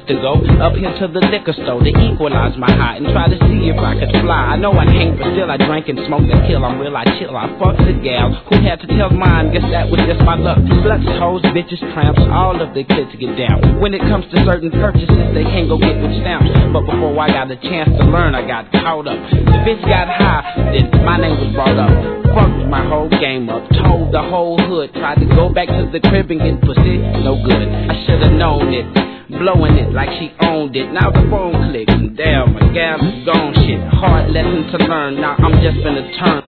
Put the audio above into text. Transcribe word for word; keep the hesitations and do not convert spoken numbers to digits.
to go up here to the liquor store to equalize my high and try to see if I could fly. I know I can't, but still I drank and smoked and kill. I'm real, I chill, I fuck the gal who had to tell mine. Guess that was just my luck. Sluts, hoes, bitches, tramps, all of the kids get down. When it comes to certain purchases, they can't go get with stamps. But before I got a chance to learn, I got caught up. The bitch got high, then my name was brought up. Fucked my whole game up, told the whole hood. Tried to go back to the crib and get pussy, no good. I should've known it, blowing it like she owned it. Now the phone clicks and damn, my gal is gone. Shit, hard lesson to learn. Now I'm just finna turn.